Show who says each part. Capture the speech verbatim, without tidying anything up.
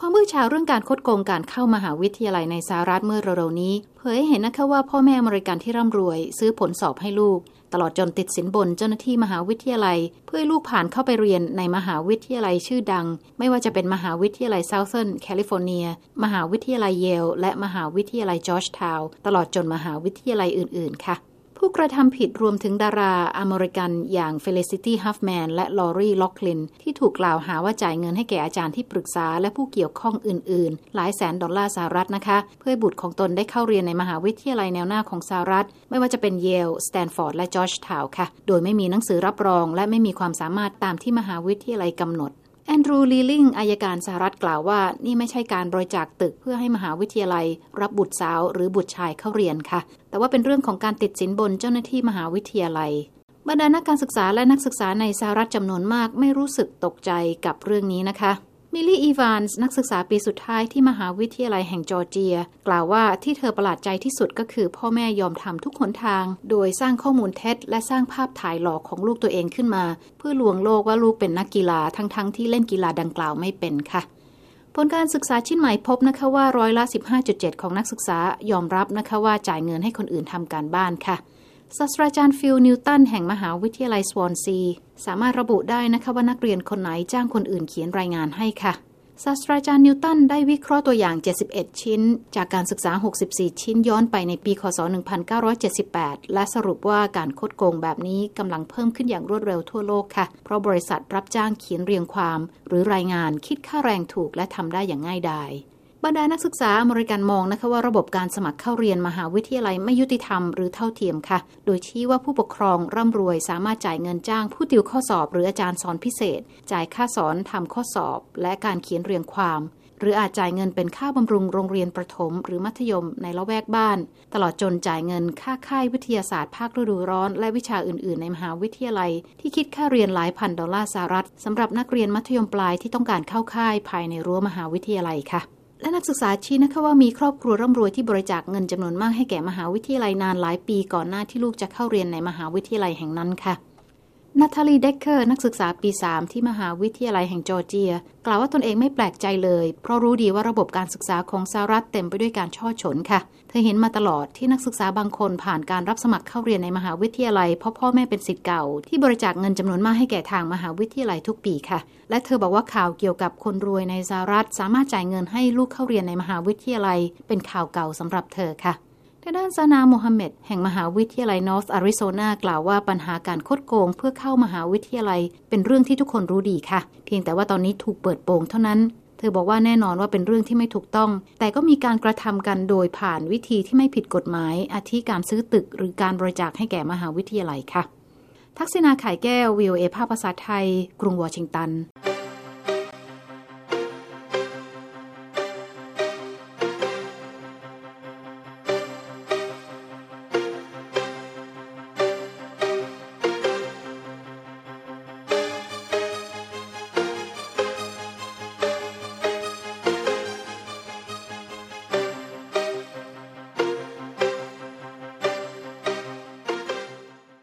Speaker 1: ความมือเช้าเรื่องการคดโกงการเข้ามหาวิทยาลัยในสหรัฐเมื่อเร็วๆนี้เผยให้เห็นนะคะว่าพ่อแม่อเมริกันที่ร่ำรวยซื้อผลสอบให้ลูกตลอดจนติดสินบนเจ้าหน้าที่มหาวิทยาลัยเพื่อให้ลูกผ่านเข้าไปเรียนในมหาวิทยาลัยชื่อดังไม่ว่าจะเป็นมหาวิทยาลัย Southern California มหาวิทยาลัยเยลและมหาวิทยาลัยจอร์จทาวน์ตลอดจนมหาวิทยาลัยอื่นๆค่ะผู้กระทำผิดรวมถึงดาราอเมริกันอย่าง Felicity Huffman และ Lori Loughlin ที่ถูกกล่าวหาว่าจ่ายเงินให้แก่อาจารย์ที่ปรึกษาและผู้เกี่ยวข้องอื่นๆหลายแสนดอลลาร์สหรัฐนะคะเพื่อให้บุตรของตนได้เข้าเรียนในมหาวิทยาลัยแนวหน้าของสหรัฐไม่ว่าจะเป็น Yale, Stanford และ Georgetown ค่ะโดยไม่มีหนังสือรับรองและไม่มีความสามารถตามที่มหาวิทยาลัยกำหนดแอนดรูว์ ลีลิงอัยการสหรัฐกล่าวว่านี่ไม่ใช่การบริจาคตึกเพื่อให้มหาวิทยาลัยรับบุตรสาวหรือบุตรชายเข้าเรียนค่ะแต่ว่าเป็นเรื่องของการติดสินบนเจ้าหน้าที่มหาวิทยาลัยบรรดานักการศึกษาและนักศึกษาในสหรัฐจำนวนมากไม่รู้สึกตกใจกับเรื่องนี้นะคะมิลลี่ อีวานส์นักศึกษาปีสุดท้ายที่มหาวิทยาลัยแห่งจอร์เจียกล่าวว่าที่เธอประหลาดใจที่สุดก็คือพ่อแม่ยอมทำทุกหนทางโดยสร้างข้อมูลเท็จและสร้างภาพถ่ายหลอกของลูกตัวเองขึ้นมาเพื่อลวงโลกว่าลูกเป็นนักกีฬาทั้งๆ ท, ที่เล่นกีฬาดังกล่าวไม่เป็นค่ะผลการศึกษาชิ้นใหม่พบนะคะว่าร้อยละ สิบห้าจุดเจ็ด ของนักศึกษายอมรับนะคะว่าจ่ายเงินให้คนอื่นทำการบ้านค่ะศาสตราจารย์ฟิล นิวตันแห่งมหาวิทยาลัยสวอนซีสามารถระบุได้นะคะว่านักเรียนคนไหนจ้างคนอื่นเขียนรายงานให้ค่ะศาสตราจารย์นิวตันได้วิเคราะห์ตัวอย่างเจ็ดสิบเอ็ดชิ้นจากการศึกษาหกสิบสี่ชิ้นย้อนไปในปีคศหนึ่งพันเก้าร้อยเจ็ดสิบแปดและสรุปว่าการคดโกงแบบนี้กำลังเพิ่มขึ้นอย่างรวดเร็วทั่วโลกค่ะเพราะบริษัทรับจ้างเขียนเรียงความหรือรายงานคิดค่าแรงถูกและทำได้อย่างง่ายดายบรรดานักศึกษาอเมริกันมองนะคะว่าระบบการสมัครเข้าเรียนมหาวิทยาลัยไม่ยุติธรรมหรือเท่าเทียมค่ะโดยชี้ว่าผู้ปกครองร่ำรวยสามารถจ่ายเงินจ้างผู้ติวข้อสอบหรืออาจารย์สอนพิเศษจ่ายค่าสอนทำข้อสอบและการเขียนเรียงความหรืออาจจ่ายเงินเป็นค่าบำรุงโรงเรียนประถมหรือมัธยมในละแวกบ้านตลอดจนจ่ายเงินค่าค่ายวิทยาศาสตร์ภาคฤดูร้อนและวิชาอื่นๆในมหาวิทยาลัยที่คิดค่าเรียนหลายพันดอลลาร์สหรัฐสำหรับนักเรียนมัธยมปลายที่ต้องการเข้าค่ายภายในรั้วมหาวิทยาลัยค่ะและนักศึกษาชี้นะคะว่ามีครอบครัวร่ำรวยที่บริจาคเงินจำนวนมากให้แก่มหาวิทยาลัยนานหลายปีก่อนหน้าที่ลูกจะเข้าเรียนในมหาวิทยาลัยแห่งนั้นค่ะนาธาลี เดคเคอร์นักศึกษาปีสามที่มหาวิทยาลัยแห่งจอร์เจียกล่าวว่าตนเองไม่แปลกใจเลยเพราะรู้ดีว่าระบบการศึกษาของสหรัฐเต็มไปด้วยการช่อฉนค่ะเธอเห็นมาตลอดที่นักศึกษาบางคนผ่านการรับสมัครเข้าเรียนในมหาวิทยาลัยเพราะพ่อแม่เป็นศิษย์เก่าที่บริจาคเงินจำนวนมากให้แก่ทางมหาวิทยาลัยทุกปีค่ะและเธอบอกว่าข่าวเกี่ยวกับคนรวยในสหรัฐสามารถจ่ายเงินให้ลูกเข้าเรียนในมหาวิทยาลัยเป็นข่าวเก่าสำหรับเธอค่ะด้านซานาโมฮัมเหม็ดแห่งมหาวิทยาลัยนอร์ทอาริโซนากล่าวว่าปัญหาการคดโกงเพื่อเข้ามหาวิทยาลัยเป็นเรื่องที่ทุกคนรู้ดีค่ะเพียงแต่ว่าตอนนี้ถูกเปิดโปงเท่านั้นเธอบอกว่าแน่นอนว่าเป็นเรื่องที่ไม่ถูกต้องแต่ก็มีการกระทำกันโดยผ่านวิธีที่ไม่ผิดกฎหมายอาทิการซื้อตึกหรือการบริจาคให้แก่มหาวิทยาลัยค่ะทักษิณา ไข่แก้ว วี โอ เอ ภาคภาษาไทยกรุงวอชิงตัน